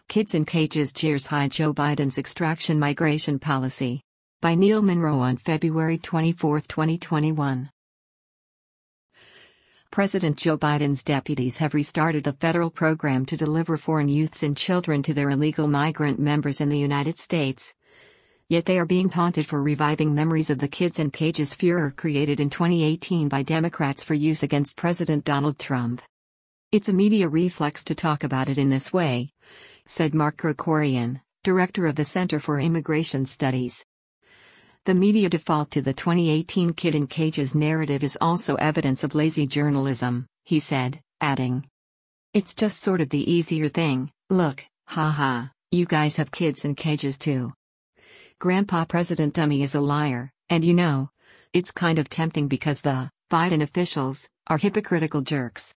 Kids in Cages jeers high Joe Biden's extraction migration policy. By Neil Monroe on February 24, 2021. President Joe Biden's deputies have restarted a federal program to deliver foreign youths and children to their illegal migrant members in the United States. Yet they are being taunted for reviving memories of the kids in cages furor created in 2018 by Democrats for use against President Donald Trump. It's a media reflex to talk about it in this way, said Mark Krikorian, director of the Center for Immigration Studies. The media default to the 2018 kid in cages narrative is also evidence of lazy journalism, he said, adding, "It's just sort of the easier thing. Look, haha, you guys have kids in cages too. Grandpa President Dummy is a liar, and you know, it's kind of tempting because the Biden officials are hypocritical jerks."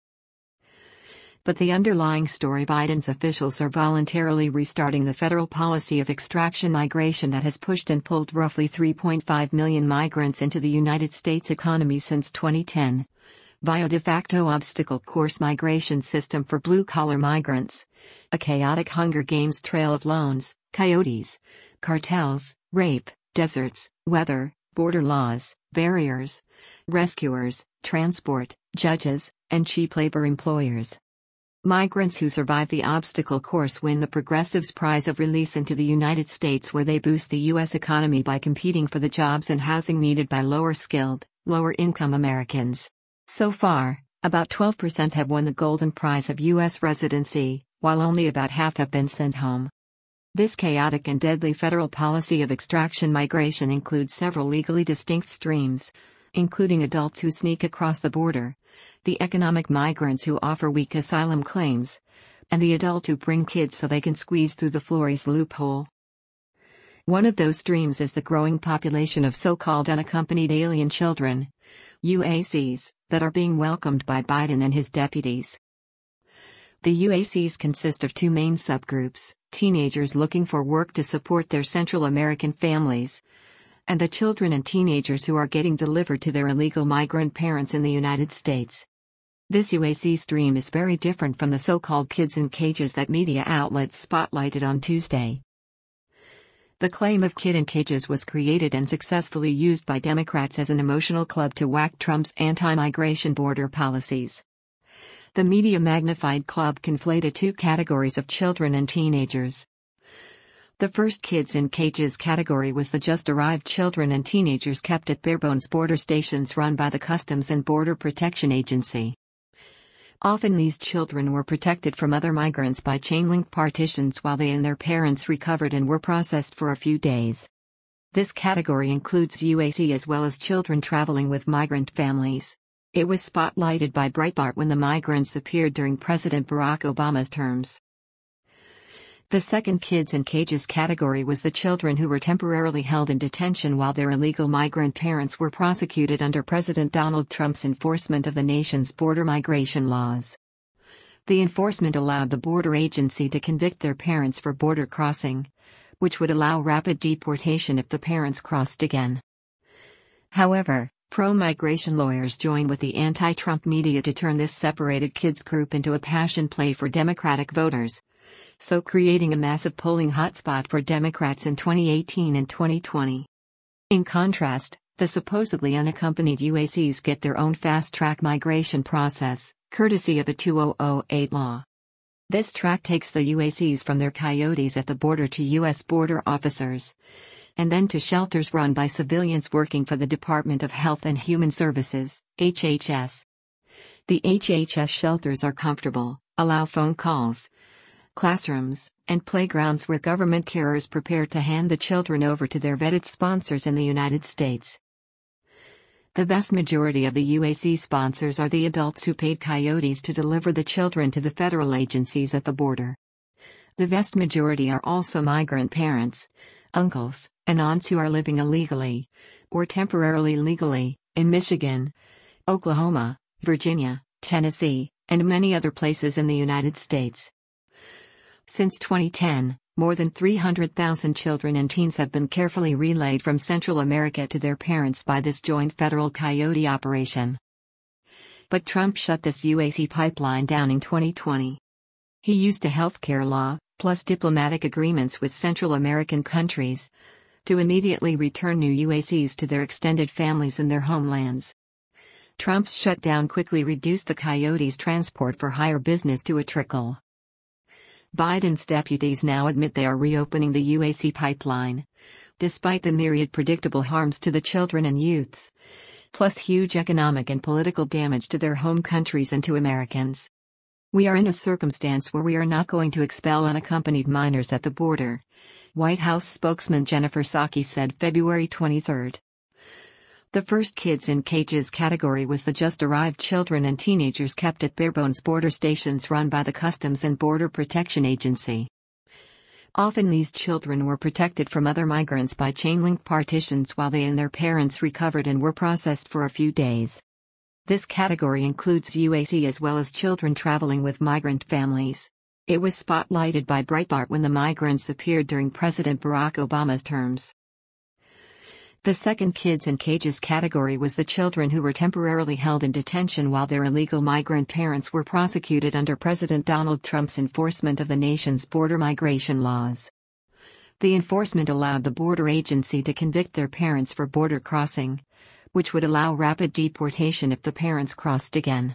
But the underlying story: Biden's officials are voluntarily restarting the federal policy of extraction migration that has pushed and pulled roughly 3.5 million migrants into the United States economy since 2010, via de facto obstacle course migration system for blue-collar migrants, a chaotic Hunger Games trail of loans, coyotes, cartels, rape, deserts, weather, border laws, barriers, rescuers, transport, judges, and cheap labor employers. Migrants who survive the obstacle course win the progressives' prize of release into the United States, where they boost the U.S. economy by competing for the jobs and housing needed by lower-skilled, lower-income Americans. So far, about 12% have won the golden prize of U.S. residency, while only about half have been sent home. This chaotic and deadly federal policy of extraction migration includes several legally distinct streams, including adults who sneak across the border, the economic migrants who offer weak asylum claims, and the adult who bring kids so they can squeeze through the Flores loophole. One of those streams is the growing population of so-called unaccompanied alien children, UACs, that are being welcomed by Biden and his deputies. The UACs consist of two main subgroups: teenagers looking for work to support their Central American families, and the children and teenagers who are getting delivered to their illegal migrant parents in the United States. This UAC stream is very different from the so-called kids in cages that media outlets spotlighted on Tuesday. The claim of kid in cages was created and successfully used by Democrats as an emotional club to whack Trump's anti-migration border policies. The media-magnified club conflated two categories of children and teenagers. The first kids in cages category was the just-arrived children and teenagers kept at barebones border stations run by the Customs and Border Protection Agency. Often these children were protected from other migrants by chain-link partitions while they and their parents recovered and were processed for a few days. This category includes UAC as well as children traveling with migrant families. It was spotlighted by Breitbart when the migrants appeared during President Barack Obama's terms. The second kids in cages category was the children who were temporarily held in detention while their illegal migrant parents were prosecuted under President Donald Trump's enforcement of the nation's border migration laws. The enforcement allowed the border agency to convict their parents for border crossing, which would allow rapid deportation if the parents crossed again. However, pro-migration lawyers joined with the anti-Trump media to turn this separated kids group into a passion play for Democratic voters, so creating a massive polling hotspot for Democrats in 2018 and 2020. In contrast, the supposedly unaccompanied UACs get their own fast-track migration process, courtesy of a 2008 law. This track takes the UACs from their coyotes at the border to U.S. border officers, and then to shelters run by civilians working for the Department of Health and Human Services, HHS. The HHS shelters are comfortable, allow phone calls, classrooms, and playgrounds where government carers prepare to hand the children over to their vetted sponsors in the United States. The vast majority of the UAC sponsors are the adults who paid coyotes to deliver the children to the federal agencies at the border. The vast majority are also migrant parents, uncles, and aunts who are living illegally, or temporarily legally, in Michigan, Oklahoma, Virginia, Tennessee, and many other places in the United States. Since 2010, more than 300,000 children and teens have been carefully relayed from Central America to their parents by this joint federal coyote operation. But Trump shut this UAC pipeline down in 2020. He used a healthcare law, plus diplomatic agreements with Central American countries, to immediately return new UACs to their extended families in their homelands. Trump's shutdown quickly reduced the Coyotes' transport for hire business to a trickle. Biden's deputies now admit they are reopening the UAC pipeline, despite the myriad predictable harms to the children and youths, plus huge economic and political damage to their home countries and to Americans. We are in a circumstance where we are not going to expel unaccompanied minors at the border, White House spokesman Jennifer Psaki said February 23. The first kids in cages category was the just-arrived children and teenagers kept at barebones border stations run by the Customs and Border Protection Agency. Often these children were protected from other migrants by chain-link partitions while they and their parents recovered and were processed for a few days. This category includes UAC as well as children traveling with migrant families. It was spotlighted by Breitbart when the migrants appeared during President Barack Obama's terms. The second kids in cages category was the children who were temporarily held in detention while their illegal migrant parents were prosecuted under President Donald Trump's enforcement of the nation's border migration laws. The enforcement allowed the border agency to convict their parents for border crossing, which would allow rapid deportation if the parents crossed again.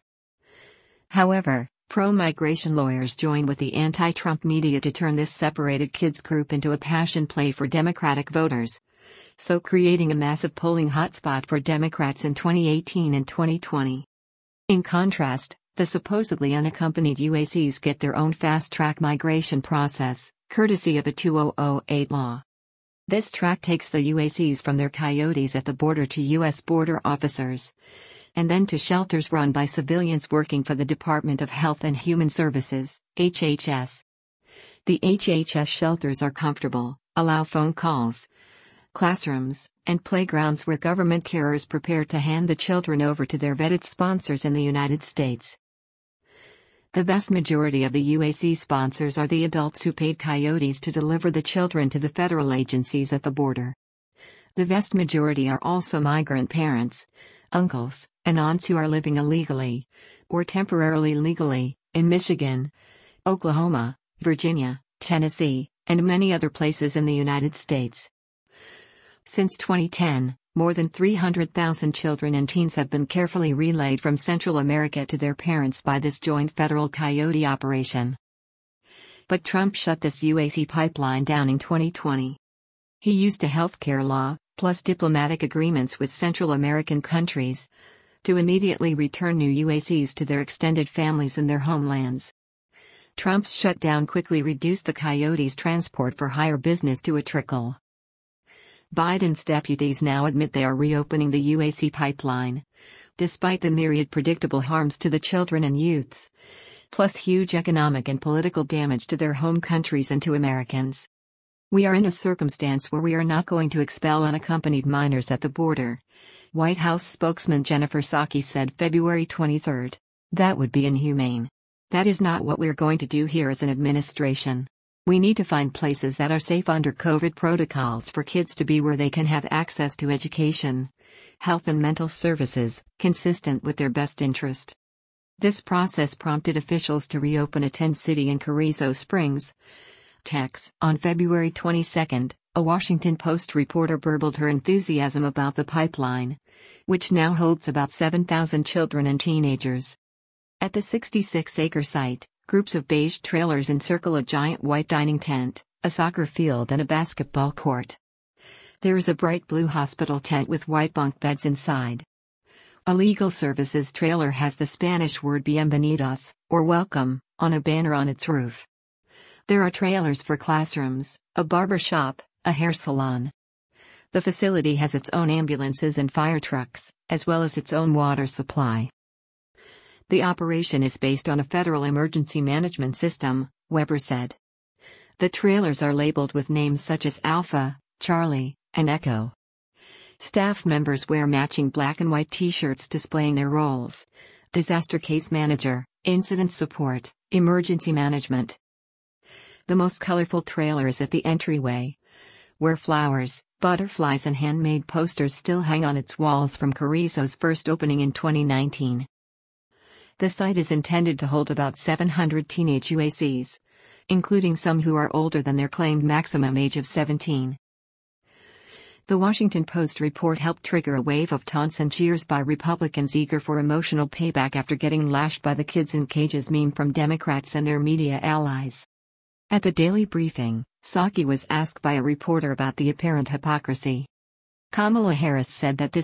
However, pro-migration lawyers joined with the anti-Trump media to turn this separated kids group into a passion play for Democratic voters, so creating a massive polling hotspot for Democrats in 2018 and 2020. In contrast, the supposedly unaccompanied UACs get their own fast-track migration process, courtesy of a 2008 law. This track takes the UACs from their coyotes at the border to U.S. border officers, and then to shelters run by civilians working for the Department of Health and Human Services, HHS. The HHS shelters are comfortable, allow phone calls, classrooms, and playgrounds where government carers prepare to hand the children over to their vetted sponsors in the United States. The vast majority of the UAC sponsors are the adults who paid coyotes to deliver the children to the federal agencies at the border. The vast majority are also migrant parents, uncles, and aunts who are living illegally, or temporarily legally, in Michigan, Oklahoma, Virginia, Tennessee, and many other places in the United States. Since 2010, more than 300,000 children and teens have been carefully relayed from Central America to their parents by this joint federal coyote operation. But Trump shut this UAC pipeline down in 2020. He used a healthcare law, plus diplomatic agreements with Central American countries, to immediately return new UACs to their extended families in their homelands. Trump's shutdown quickly reduced the coyotes' transport for hire business to a trickle. Biden's deputies now admit they are reopening the UAC pipeline, despite the myriad predictable harms to the children and youths, plus huge economic and political damage to their home countries and to Americans. We are in a circumstance where we are not going to expel unaccompanied minors at the border, White House spokesman Jennifer Psaki said February 23. That would be inhumane. That is not what we're going to do here as an administration. We need to find places that are safe under COVID protocols for kids to be where they can have access to education, health and mental services, consistent with their best interest. This process prompted officials to reopen a tent city in Carrizo Springs, Texas. On February 22, a Washington Post reporter burbled her enthusiasm about the pipeline, which now holds about 7,000 children and teenagers. At the 66-acre site, groups of beige trailers encircle a giant white dining tent, a soccer field and a basketball court. There is a bright blue hospital tent with white bunk beds inside. A legal services trailer has the Spanish word bienvenidos, or welcome, on a banner on its roof. There are trailers for classrooms, a barber shop, a hair salon. The facility has its own ambulances and fire trucks, as well as its own water supply. The operation is based on a federal emergency management system, Weber said. The trailers are labeled with names such as Alpha, Charlie, and Echo. Staff members wear matching black and white t-shirts displaying their roles: disaster case manager, incident support, emergency management. The most colorful trailer is at the entryway, where flowers, butterflies and handmade posters still hang on its walls from Carrizo's first opening in 2019. The site is intended to hold about 700 teenage UACs, including some who are older than their claimed maximum age of 17. The Washington Post report helped trigger a wave of taunts and cheers by Republicans eager for emotional payback after getting lashed by the kids in cages meme from Democrats and their media allies. At the Daily Briefing, Psaki was asked by a reporter about the apparent hypocrisy. Kamala Harris said that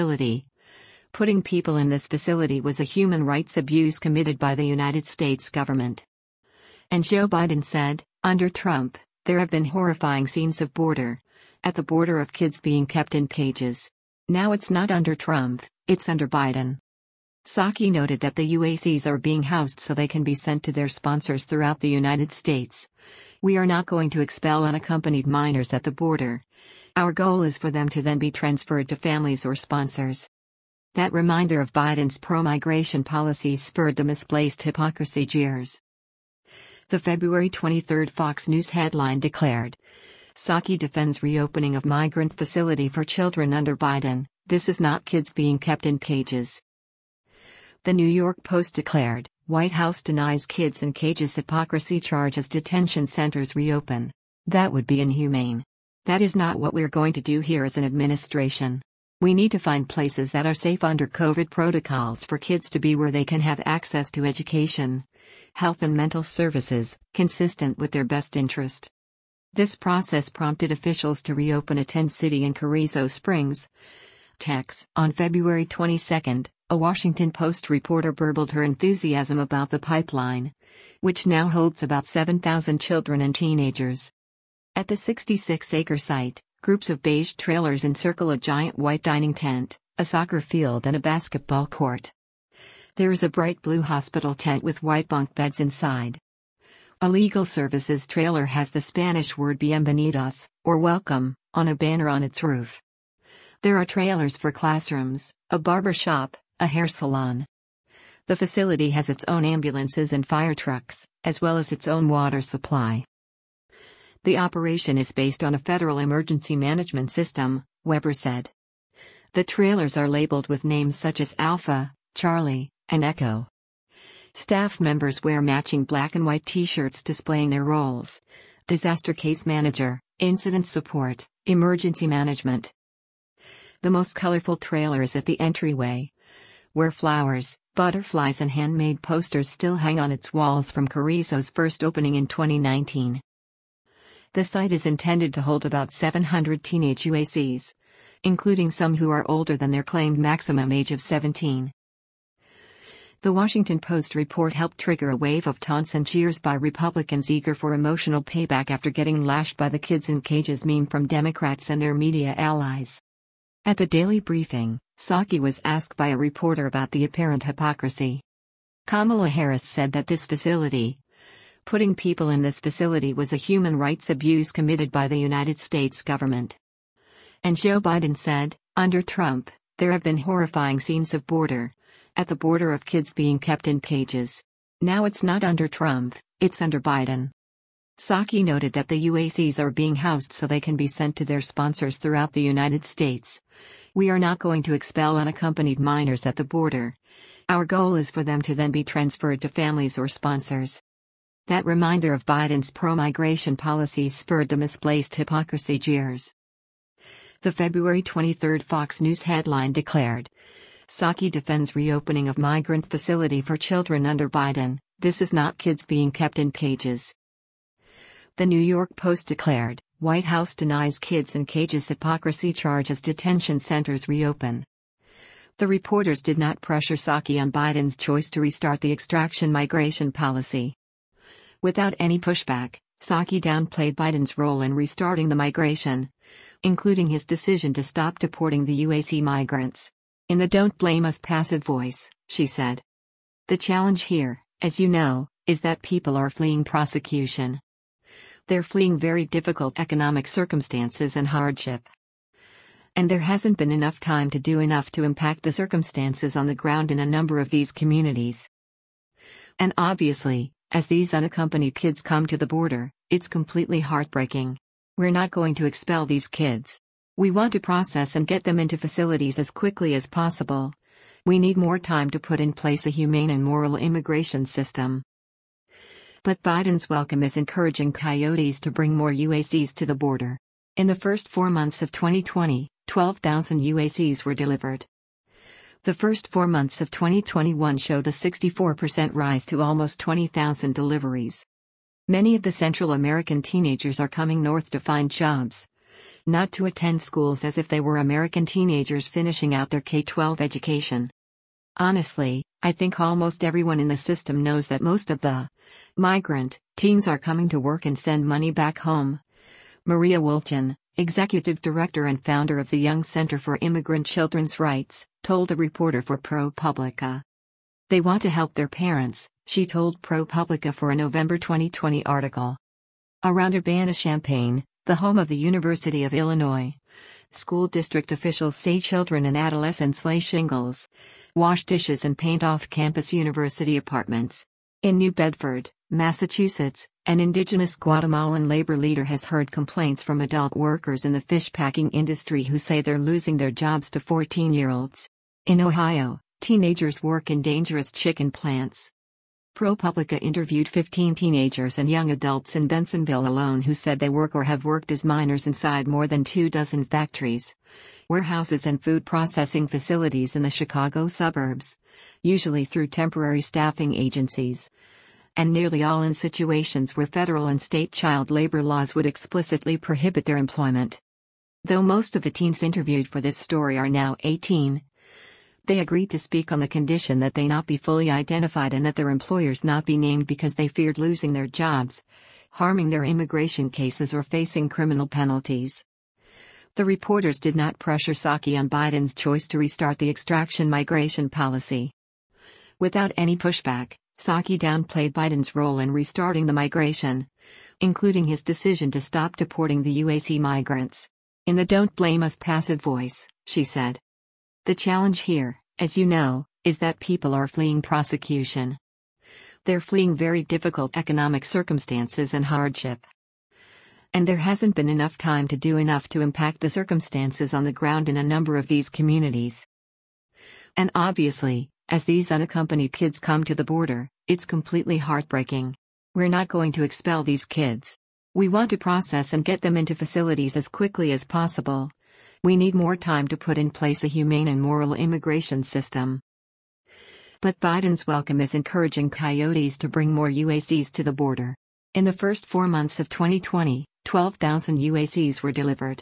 putting people in this facility was a human rights abuse committed by the United States government. And Joe Biden said, under Trump, there have been horrifying scenes at the border of kids being kept in cages. Now it's not under Trump, it's under Biden. Psaki noted that the UACs are being housed so they can be sent to their sponsors throughout the United States. We are not going to expel unaccompanied minors at the border. Our goal is for them to then be transferred to families or sponsors. That reminder of Biden's pro-migration policies spurred the misplaced hypocrisy jeers. The February 23 Fox News headline declared, Psaki defends reopening of migrant facility for children under Biden, this is not kids being kept in cages. The New York Post declared, White House denies kids in cages hypocrisy charge as detention centers reopen. That would be inhumane. That is not what we're going to do here as an administration. We need to find places that are safe under COVID protocols for kids to be where they can have access to education, health and mental services, consistent with their best interest. This process prompted officials to reopen a tent city in Carrizo Springs, Texas. On February 22, a Washington Post reporter burbled her enthusiasm about the pipeline, which now holds about 7,000 children and teenagers. At the 66-acre site, groups of beige trailers encircle a giant white dining tent, a soccer field and a basketball court. There is a bright blue hospital tent with white bunk beds inside. A legal services trailer has the Spanish word bienvenidos, or welcome, on a banner on its roof. There are trailers for classrooms, a barber shop, a hair salon. The facility has its own ambulances and fire trucks, as well as its own water supply. The operation is based on a federal emergency management system, Weber said. The trailers are labeled with names such as Alpha, Charlie, and Echo. Staff members wear matching black and white t-shirts displaying their roles: disaster case manager, incident support, emergency management. The most colorful trailer is at the entryway, where flowers, butterflies and handmade posters still hang on its walls from Carrizo's first opening in 2019. The site is intended to hold about 700 teenage UACs, including some who are older than their claimed maximum age of 17. The Washington Post report helped trigger a wave of taunts and cheers by Republicans eager for emotional payback after getting lashed by the kids in cages meme from Democrats and their media allies. At the Daily Briefing, Psaki was asked by a reporter about the apparent hypocrisy. Kamala Harris said that putting people in this facility was a human rights abuse committed by the United States government. And Joe Biden said, under Trump, there have been horrifying scenes at the border of kids being kept in cages. Now it's not under Trump, it's under Biden. Psaki noted that the UACs are being housed so they can be sent to their sponsors throughout the United States. We are not going to expel unaccompanied minors at the border. Our goal is for them to then be transferred to families or sponsors. That reminder of Biden's pro-migration policies spurred the misplaced hypocrisy jeers. The February 23 Fox News headline declared, Psaki defends reopening of migrant facility for children under Biden, this is not kids being kept in cages. The New York Post declared, White House denies kids in cages hypocrisy charge as detention centers reopen. The reporters did not pressure Psaki on Biden's choice to restart the extraction migration policy. Without any pushback, Psaki downplayed Biden's role in restarting the migration, including his decision to stop deporting the UAC migrants. In the "Don't Blame Us" passive voice, she said, the challenge here, as you know, is that people are fleeing prosecution. They're fleeing very difficult economic circumstances and hardship. And there hasn't been enough time to do enough to impact the circumstances on the ground in a number of these communities. And obviously, as these unaccompanied kids come to the border, it's completely heartbreaking. We're not going to expel these kids. We want to process and get them into facilities as quickly as possible. We need more time to put in place a humane and moral immigration system. But Biden's welcome is encouraging coyotes to bring more UACs to the border. In the first 4 months of 2020, 12,000 UACs were delivered. The first 4 months of 2021 showed a 64% rise to almost 20,000 deliveries. Many of the Central American teenagers are coming north to find jobs, not to attend schools as if they were American teenagers finishing out their K-12 education. Honestly, I think almost everyone in the system knows that most of the migrant teens are coming to work and send money back home. Maria Wolchin, executive director and founder of the Young Center for Immigrant Children's Rights, told a reporter for ProPublica. They want to help their parents, she told ProPublica for a November 2020 article. Around Urbana-Champaign, the home of the University of Illinois, school district officials say children and adolescents lay shingles, wash dishes and paint off-campus university apartments. In New Bedford, Massachusetts, an indigenous Guatemalan labor leader has heard complaints from adult workers in the fish packing industry who say they're losing their jobs to 14-year-olds. In Ohio, teenagers work in dangerous chicken plants. ProPublica interviewed 15 teenagers and young adults in Bensenville alone who said they work or have worked as miners inside more than 24 factories, warehouses and food processing facilities in the Chicago suburbs, usually through temporary staffing agencies, and nearly all in situations where federal and state child labor laws would explicitly prohibit their employment. Though most of the teens interviewed for this story are now 18, they agreed to speak on the condition that they not be fully identified and that their employers not be named because they feared losing their jobs, harming their immigration cases or facing criminal penalties. The reporters did not pressure Psaki on Biden's choice to restart the extraction migration policy. Without any pushback, Psaki downplayed Biden's role in restarting the migration, including his decision to stop deporting the UAC migrants. In the "Don't Blame Us" passive voice, she said, "The challenge here, as you know, is that people are fleeing prosecution. They're fleeing very difficult economic circumstances and hardship. And there hasn't been enough time to do enough to impact the circumstances on the ground in a number of these communities. And obviously, as these unaccompanied kids come to the border, it's completely heartbreaking. We're not going to expel these kids. We want to process and get them into facilities as quickly as possible. We need more time to put in place a humane and moral immigration system." But Biden's welcome is encouraging coyotes to bring more UACs to the border. In the first 4 months of 2020, 12,000 UACs were delivered.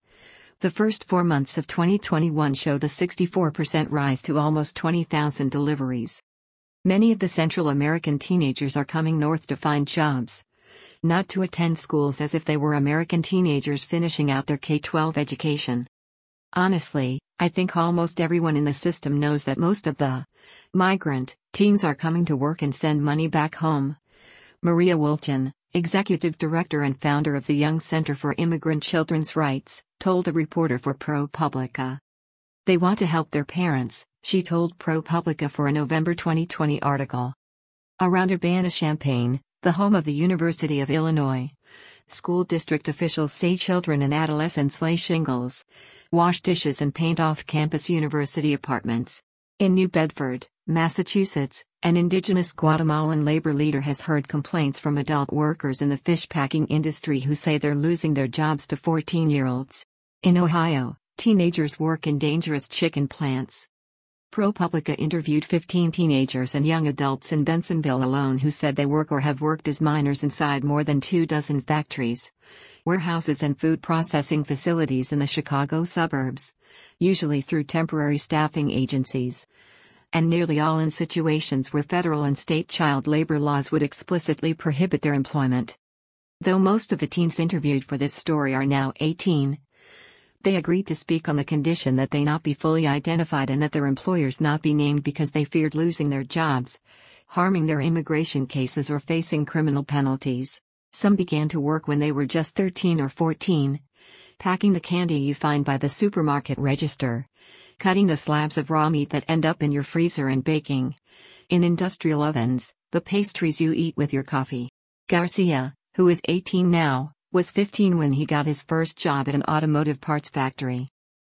The first 4 months of 2021 showed a 64% rise to almost 20,000 deliveries. Many of the Central American teenagers are coming north to find jobs, not to attend schools as if they were American teenagers finishing out their K-12 education. Honestly, I think almost everyone in the system knows that most of the migrant teens are coming to work and send money back home. Maria Wolchin, executive director and founder of the Young Center for Immigrant Children's Rights, told a reporter for ProPublica. They want to help their parents, she told ProPublica for a November 2020 article. Around Urbana-Champaign, the home of the University of Illinois, school district officials say children and adolescents lay shingles, wash dishes and paint off-campus university apartments. In New Bedford, Massachusetts, an indigenous Guatemalan labor leader has heard complaints from adult workers in the fish packing industry who say they're losing their jobs to 14-year-olds. In Ohio, teenagers work in dangerous chicken plants. ProPublica interviewed 15 teenagers and young adults in Bensenville alone who said they work or have worked as miners inside more than 24 factories, warehouses and food processing facilities in the Chicago suburbs, usually through temporary staffing agencies, and nearly all in situations where federal and state child labor laws would explicitly prohibit their employment. Though most of the teens interviewed for this story are now 18, they agreed to speak on the condition that they not be fully identified and that their employers not be named because they feared losing their jobs, harming their immigration cases or facing criminal penalties. Some began to work when they were just 13 or 14, packing the candy you find by the supermarket register, cutting the slabs of raw meat that end up in your freezer and baking, in industrial ovens, the pastries you eat with your coffee. Garcia, who is 18 now, was 15 when he got his first job at an automotive parts factory.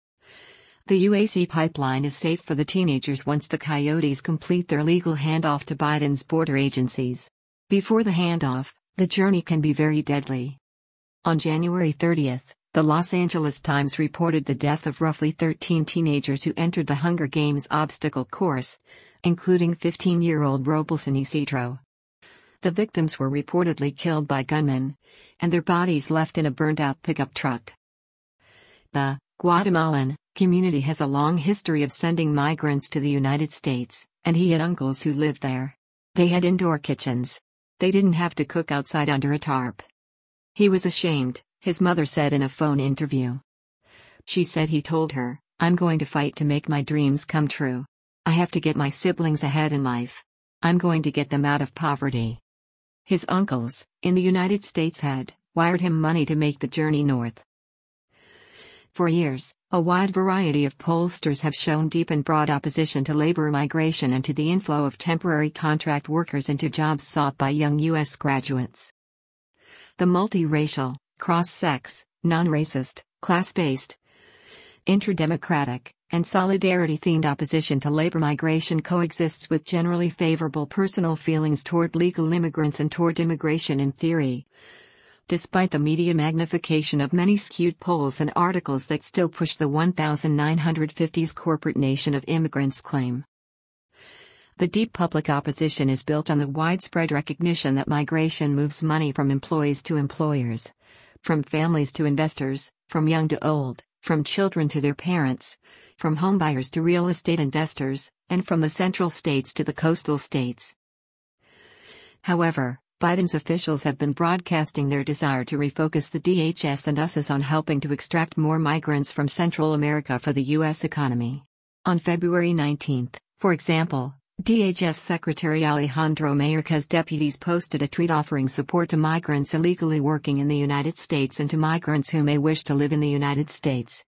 The UAC pipeline is safe for the teenagers once the coyotes complete their legal handoff to Biden's border agencies. Before the handoff, the journey can be very deadly. On January 30th, the Los Angeles Times reported the death of roughly 13 teenagers who entered the Hunger Games obstacle course, including 15-year-old Robeson Isidro. The victims were reportedly killed by gunmen, and their bodies left in a burned-out pickup truck. The Guatemalan community has a long history of sending migrants to the United States, and he had uncles who lived there. They had indoor kitchens. They didn't have to cook outside under a tarp. He was ashamed, his mother said in a phone interview. She said he told her, "I'm going to fight to make my dreams come true. I have to get my siblings ahead in life. I'm going to get them out of poverty." His uncles, in the United States, had wired him money to make the journey north. For years, a wide variety of pollsters have shown deep and broad opposition to labor migration and to the inflow of temporary contract workers into jobs sought by young U.S. graduates. The multiracial, cross-sex, non-racist, class-based, interdemocratic, and solidarity-themed opposition to labor migration coexists with generally favorable personal feelings toward legal immigrants and toward immigration in theory, despite the media magnification of many skewed polls and articles that still push the 1950s corporate nation of immigrants claim. The deep public opposition is built on the widespread recognition that migration moves money from employees to employers, from families to investors, from young to old, from children to their parents, from homebuyers to real estate investors, and from the central states to the coastal states. However, Biden's officials have been broadcasting their desire to refocus the DHS and USCIS on helping to extract more migrants from Central America for the U.S. economy. On February 19, for example, DHS Secretary Alejandro Mayorkas' deputies posted a tweet offering support to migrants illegally working in the United States and to migrants who may wish to live in the United States.